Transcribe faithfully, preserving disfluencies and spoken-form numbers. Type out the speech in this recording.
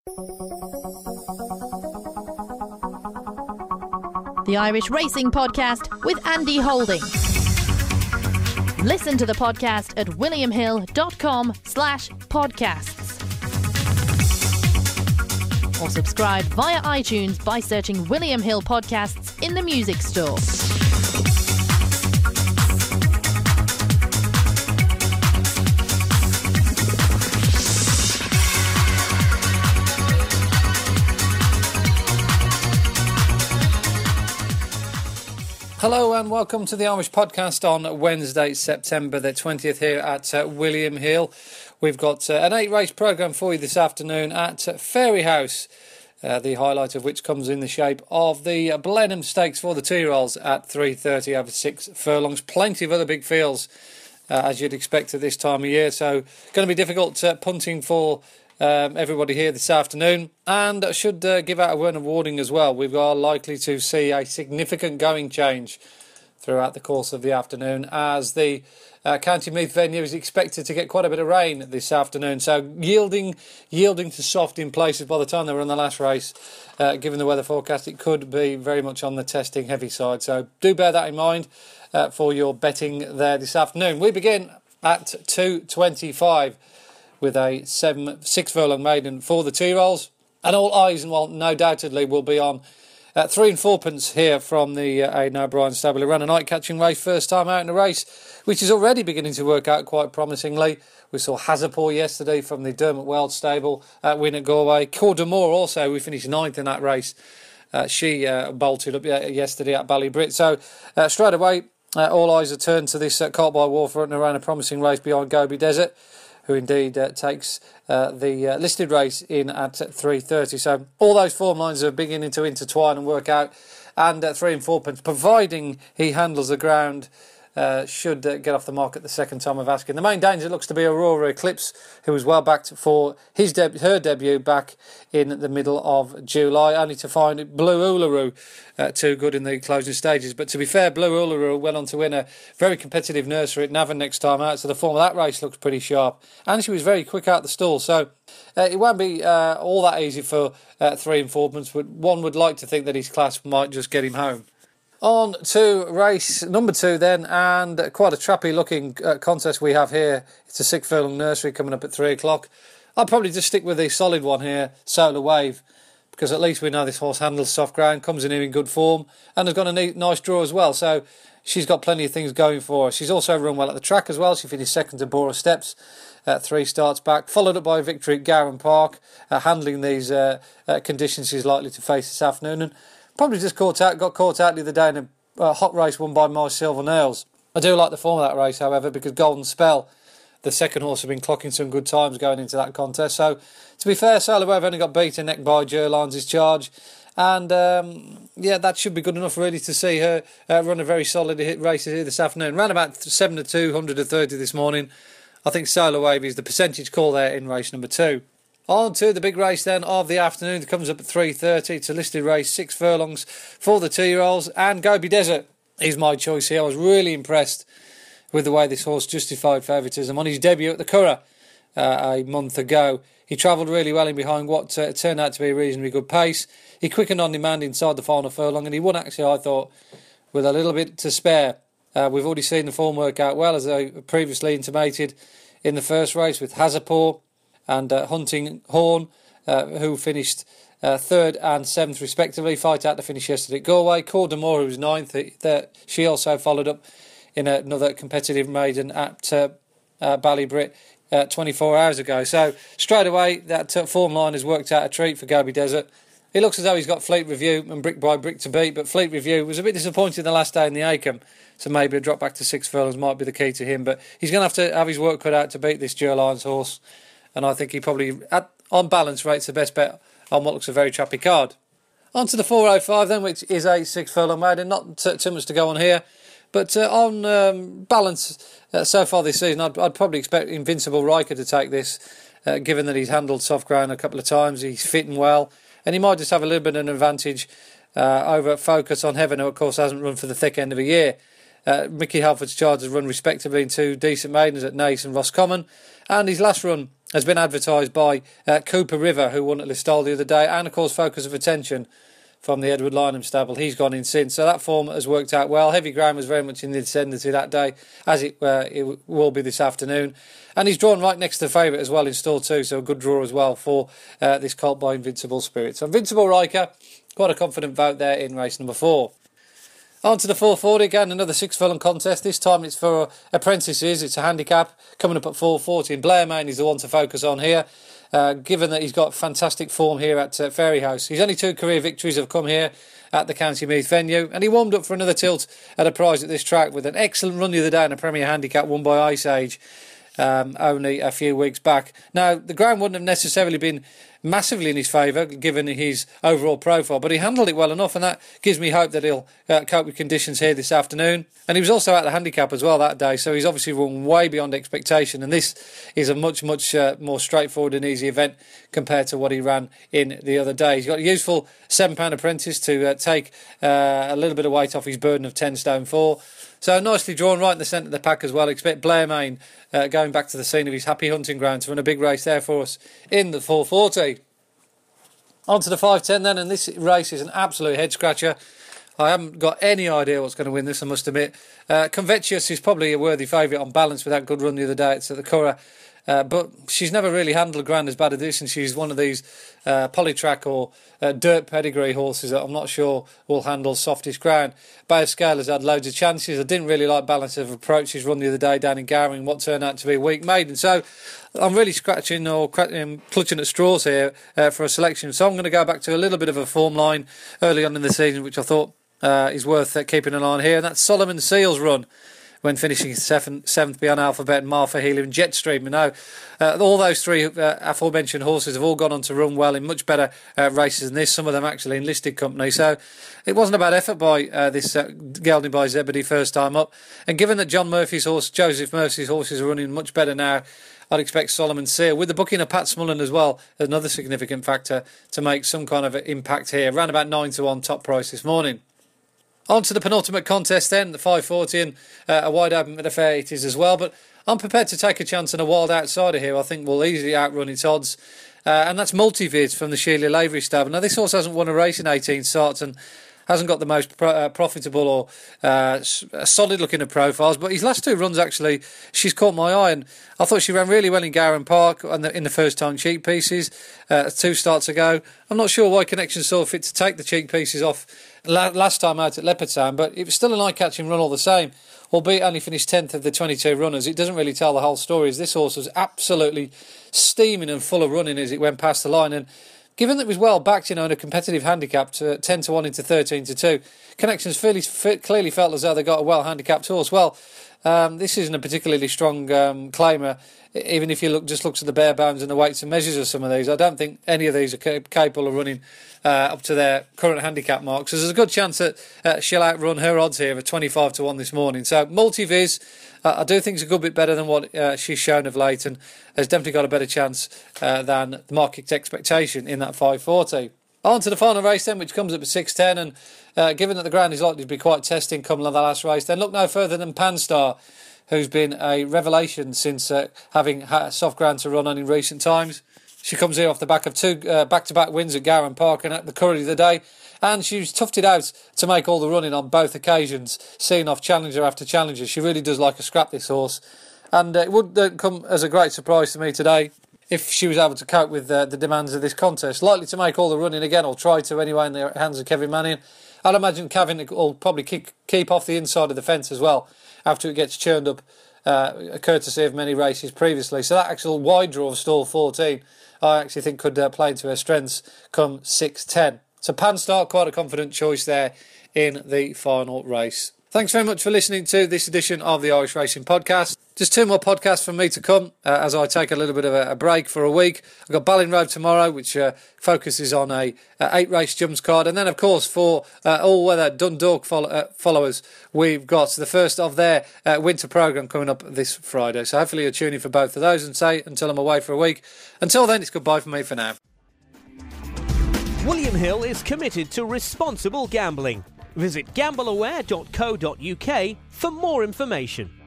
The Irish Racing Podcast with Andy Holding. Listen to the podcast at williamhill.com slash podcasts. Or subscribe via iTunes by searching William Hill Podcasts in the music store. Hello and welcome to the Irish Podcast on Wednesday, September the twentieth here at uh, William Hill. We've got uh, an eight-race programme for you this afternoon at uh, Fairyhouse, uh, the highlight of which comes in the shape of the uh, Blenheim Stakes for the two-year-olds at three thirty over six furlongs. Plenty of other big fields, uh, as you'd expect at this time of year, so going to be difficult uh, punting for Um, everybody here this afternoon, and I should uh, give out a word of warning as well. We are likely to see a significant going change throughout the course of the afternoon, as the uh, County Meath venue is expected to get quite a bit of rain this afternoon, so yielding yielding to soft in places by the time they were in the last race. Uh, given the weather forecast, it could be very much on the testing heavy side, so do bear that in mind uh, for your betting there this afternoon. We begin at two twenty-five with a seven, six furlong maiden for the two-year-olds. And all eyes, and well, no doubtedly, will be on uh, three and fourpence here from the uh, Aidan O'Brien stable. He ran a night-catching race, first time out in a race, which is already beginning to work out quite promisingly. We saw Hazapur yesterday from the Dermot Weld stable uh, win at Galway. Cour d'Amour also, we finished ninth in that race. Uh, she uh, bolted up yesterday at Ballybrit. So uh, straight away, uh, all eyes are turned to this uh, Colt by Warfront, and ran a promising race behind Gobi Desert, who indeed uh, takes uh, the uh, listed race in at three thirty. So all those form lines are beginning to intertwine and work out. And at three and fourpence, providing he handles the ground, uh, should uh, get off the mark at the second time of asking. The main danger looks to be Aurora Eclipse, who was well backed for his deb- her debut back in the middle of July, only to find Blue Uluru uh, too good in the closing stages. But to be fair, Blue Uluru went on to win a very competitive nursery at Navan next time out, so the form of that race looks pretty sharp. And she was very quick out the stall, so uh, it won't be uh, all that easy for uh, three and fourpence, but one would like to think that his class might just get him home. On to race number two then, and quite a trappy looking uh, contest we have here. It's a six furlong nursery coming up at three o'clock. I'll probably just stick with the solid one here, Solar Wave, because at least we know this horse handles soft ground, comes in here in good form, and has got a neat, nice draw as well. So she's got plenty of things going for her. She's also run well at the track as well. She finished second to Bora Steps, uh, three starts back, followed up by a victory at Gowan Park, uh, handling these uh, uh, conditions she's likely to face this afternoon. And probably just caught out, got caught out the other day in a uh, hot race won by My Silver Nails. I do like the form of that race, however, because Golden Spell, the second horse, have been clocking some good times going into that contest. So, to be fair, Solar Wave only got beaten neck by Jerlines' Charge. And, um, yeah, that should be good enough, really, to see her uh, run a very solid hit race here this afternoon. Ran about seven to two, one hundred thirty this morning. I think Solar Wave is the percentage call there in race number two. On to the big race then of the afternoon that comes up at three thirty. It's a listed race, six furlongs for the two-year-olds. And Gobi Desert is my choice here. I was really impressed with the way this horse justified favouritism. On his debut at the Curragh uh, a month ago, he travelled really well in behind what uh, turned out to be a reasonably good pace. He quickened on demand inside the final furlong, and he won actually, I thought, with a little bit to spare. Uh, we've already seen the form work out well, as I previously intimated in the first race with Hazapur and uh, Hunting Horn, uh, who finished uh, third and seventh respectively. Fight out to finish yesterday at Galway. Cour d'Amour, who was ninth, that she also followed up in another competitive maiden at uh, uh, Ballybrit uh, twenty-four hours ago. So straight away, that uh, form line has worked out a treat for Gobi Desert. It looks as though he's got Fleet Review and brick by brick to beat, but Fleet Review was a bit disappointed the last day in the Acomb, so maybe a drop back to six furlongs might be the key to him. But he's going to have to have his work cut out to beat this Jerlines horse, and I think he probably, at, on balance, rates the best bet on what looks a very trappy card. On to the four oh five then, which is a six furlong maiden. Not t- too much to go on here, but uh, on um, balance uh, so far this season, I'd, I'd probably expect Invincible Riker to take this, uh, given that he's handled soft ground a couple of times. He's fitting well, and he might just have a little bit of an advantage uh, over Focus on Heaven, who of course hasn't run for the thick end of a year. Uh, Mickey Halford's Charge has run respectively in two decent maidens at Naas and Roscommon, and his last run has been advertised by uh, Cooper River, who won at Listowel the other day, and of course focus of attention from the Edward Lynham stable. He's gone in since, so that form has worked out well. Heavy Ground was very much in the ascendancy that day, as it, uh, it will be this afternoon. And he's drawn right next to the favourite as well in stall two, so a good draw as well for uh, this colt by Invincible Spirit. So Invincible Riker, quite a confident vote there in race number four. On to the four forty again, another six furlong contest. This time it's for apprentices. It's a handicap coming up at four forty. And Blair Main is the one to focus on here, uh, given that he's got fantastic form here at uh, Fairyhouse. His only two career victories have come here at the County Meath venue, and he warmed up for another tilt at a prize at this track with an excellent run the other day in a Premier Handicap won by Ice Age um, only a few weeks back. Now, the ground wouldn't have necessarily been massively in his favour given his overall profile, but he handled it well enough, and that gives me hope that he'll uh, cope with conditions here this afternoon. And he was also at the handicap as well that day, so he's obviously run way beyond expectation, and this is a much much uh, more straightforward and easy event compared to what he ran in the other day. He's got a useful seven pound apprentice to uh, take uh, a little bit of weight off his burden of ten stone four. So nicely drawn right in the centre of the pack as well. Expect Blair Main uh, going back to the scene of his happy hunting ground to run a big race there for us in the four forty. On to the five ten then, and this race is an absolute head scratcher. I haven't got any idea what's going to win this, I must admit. Uh, Convetious is probably a worthy favourite on balance with that good run the other day. It's at the Curragh. Uh, but she's never really handled ground as bad as this, and she's one of these uh, polytrack or uh, dirt pedigree horses that I'm not sure will handle softish ground. Bay of Scale has had loads of chances. I didn't really like balance of approach. She's run the other day down in Gowring, what turned out to be a weak maiden. So I'm really scratching or clutching at straws here uh, for a selection. So I'm going to go back to a little bit of a form line early on in the season, which I thought uh, is worth uh, keeping an eye on here. And that's Solomon Seal's run, when finishing seventh, seventh beyond Alphabet and Martha Healy and Jetstream. And now, uh, all those three uh, aforementioned horses have all gone on to run well in much better uh, races than this, some of them actually in listed company. So it wasn't a bad effort by uh, this uh, gelding by Zebedee first time up. And given that John Murphy's horse, Joseph Murphy's horses are running much better now, I'd expect Solomon Seal, with the booking of Pat Smullen as well, another significant factor to make some kind of impact here. Around about nine to one top price this morning. On to the penultimate contest then, the five forty, and uh, a wide open affair it is as well. But I'm prepared to take a chance on a wild outsider here. I think we'll easily outrun its odds. Uh, and that's Multiviz from the Sheila Lavery stable. Now, this horse hasn't won a race in eighteen starts and hasn't got the most pro- uh, profitable or uh, s- solid looking of profiles, but his last two runs actually, she's caught my eye, and I thought she ran really well in Gowran Park in the, in the first time cheek pieces uh, two starts ago. I'm not sure why Connection saw fit to take the cheek pieces off la- last time out at Leopardstown, but it was still an eye-catching run all the same. Albeit only finished tenth of the twenty-two runners, it doesn't really tell the whole story, as this horse was absolutely steaming and full of running as it went past the line. And given that it was well backed, you know, in a competitive handicap to ten to one into thirteen to two, Connections fairly, clearly felt as though they got a well handicapped horse. Well, um, this isn't a particularly strong um, claimer. Even if you look, just looks at the bare bones and the weights and measures of some of these, I don't think any of these are capable of running uh, up to their current handicap marks. So there's a good chance that uh, she'll outrun her odds here at twenty-five to one this morning. So Multiviz, uh, I do think is a good bit better than what uh, she's shown of late, and has definitely got a better chance uh, than the market expectation in that five forty. On to the final race then, which comes up at six ten, and uh, given that the ground is likely to be quite testing coming on the last race, then look no further than Panstar, who's been a revelation since uh, having soft ground to run on in recent times. She comes here off the back of two uh, back-to-back wins at Gowran Park and at the Curragh of the day, and she's toughed it out to make all the running on both occasions, seeing off challenger after challenger. She really does like a scrap, this horse, and uh, it would uh, come as a great surprise to me today if she was able to cope with uh, the demands of this contest. Likely to make all the running again, or try to anyway, in the hands of Kevin Mannion. I'd imagine Kevin will probably keep, keep off the inside of the fence as well after it gets churned up, uh, courtesy of many races previously. So that actual wide draw of stall fourteen, I actually think could uh, play into her strengths come six ten. So Panstar, quite a confident choice there in the final race. Thanks very much for listening to this edition of the Irish Racing Podcast. Just two more podcasts from me to come uh, as I take a little bit of a, a break for a week. I've got Ballin Road tomorrow, which uh, focuses on a, a eight-race jumps card. And then, of course, for uh, all-weather Dundalk follow, uh, followers, we've got the first of their uh, winter programme coming up this Friday. So hopefully you're tuning for both of those, and say, until I'm away for a week. Until then, it's goodbye from me for now. William Hill is committed to responsible gambling. Visit gamble aware dot co dot uk for more information.